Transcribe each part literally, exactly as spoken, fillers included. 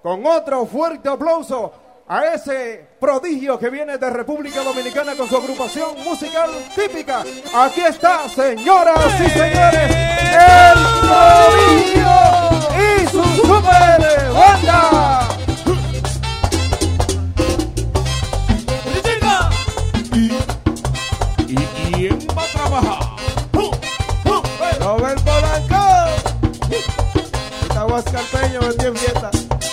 con otro fuerte aplauso a ese prodigio que viene de República Dominicana con su agrupación musical típica. Aquí está, señoras y señores, el prodigio y su super banda. ¿Y quién va a trabajar? Robert Polanco. Está Guascarpeño, vendí en fiesta.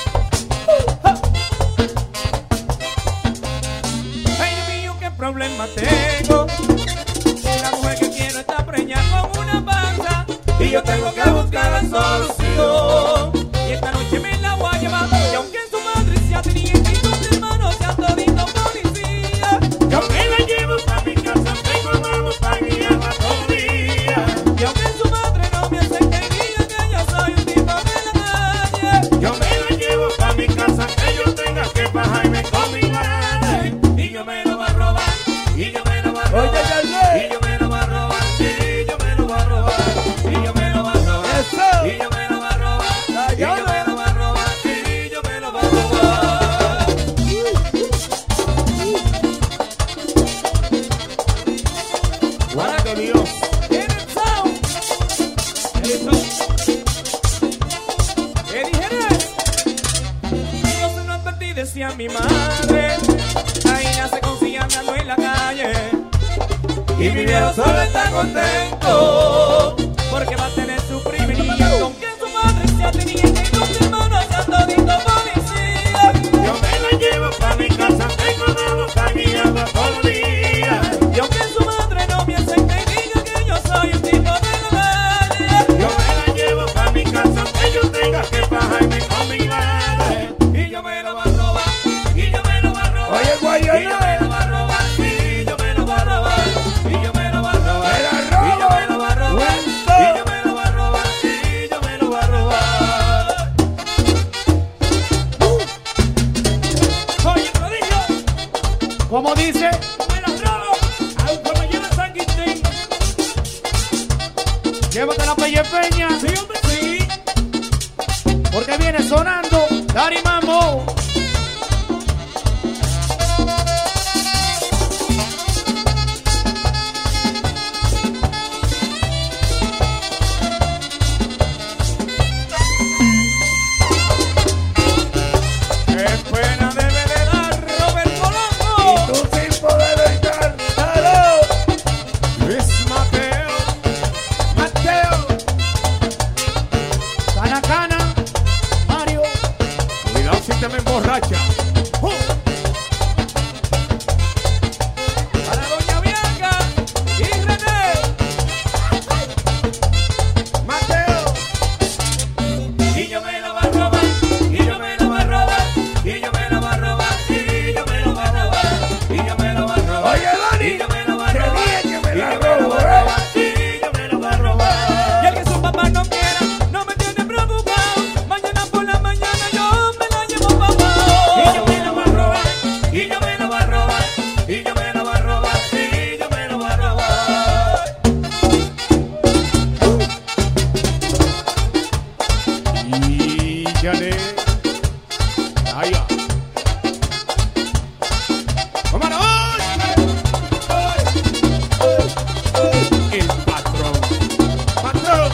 Problema tengo, la mujer que quiero está preñada con una panza y yo tengo que buscar la solución. Y esta noche me la voy a llevar, y aunque su madre sea teniente y sus hermanos sean toditos policías, yo me la llevo pa' mi casa, tengo vamos pa' guiarla todo el día. Y aunque su madre no me acepte y diga que yo soy un tipo de la calle, yo me la llevo pa' mi casa, que yo tenga que bajarme con mi madre y yo me lo voy a robar. Y yo me lo voy a robar, y yo me lo voy a robar, y yo me lo voy a robar, y yo me lo voy a robar, y yo me lo voy a robar, y yo me lo voy a robar, y yo me lo voy a robar. ¡Guarda Dios! ¿Quiénes son? ¿Quiénes son? ¿Qué dijeron? Yo se lo advertí, decía mi madre. Ahí nace con silla andando en la calle. Y mi viejo solo está contento porque va a tener su primer niño con quien su madre sea teniente y sus hermanos sean toditos policías. Yo me la llevo pa' mi casa, tengo dado pa' guiarla todo el día. Y aunque su madre no me acepte y diga que yo soy un tipo de la calle, yo me la llevo pa' mi casa, que yo tenga que bajarme con mi madre. Y yo me lo voy a robar, y yo me lo voy a robar. Oye, Guayana. Y yo me lo voy a robar, y yo me lo voy a robar. Y yo me lo voy a robar, y yo me lo voy a robar, y yo me lo voy a robar, y yo me lo voy a robar. Oye, prodigio, ¿Cómo dice? me la robo, aunque me lleve San Quintín. Llévate la pellepeña, Sí, hombre, sí. porque viene sonando Dari Mambo. Qué pena debe de dar Robert Polanco. Tú sin poder evitar. ¡Aló! Luis Mateo, Mateo. Cana Cana, Mario. cuidado si te me emborracha. Para Doña Bianca y René. Mateo. Y yo me lo voy a robar, y yo me lo voy a robar, y yo me lo voy a robar, y yo me lo voy a robar, y yo me lo voy a robar. Oye, Dani, Y yo me lo voy a qué robar, bien que me y la yo me lo robo, voy a ¿eh? robar, y yo me lo voy a robar. Y el que su papá no quiera, no me tiene preocupado. Mañana por la mañana yo me la llevo papá. Y yo me lo voy a robar, y yo me lo voy a robar, y yo me lo voy a robar, y yo me lo voy a robar. Y Janet. Allá. ¡Vámonos! El patrón. Patrón.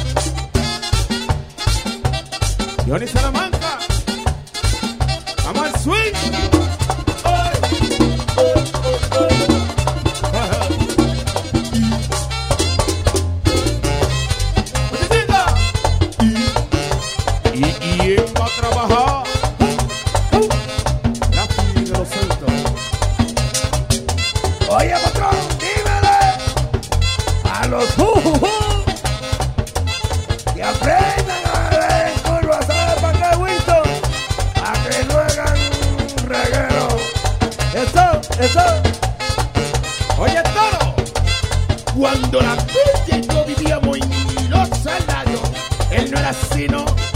Johnny Salamanca. Vamos al swing. ¿Y quién va a trabajar? La Fili de los Santos. Oye, patrón, dímele a los jujujú que aprendan a ver curva, ¿sabes para qué, Winston? A que no hagan reguero. Eso, eso. Oye, Toro. Cuando la Virgen no vivíamos en los salarios, él no era sino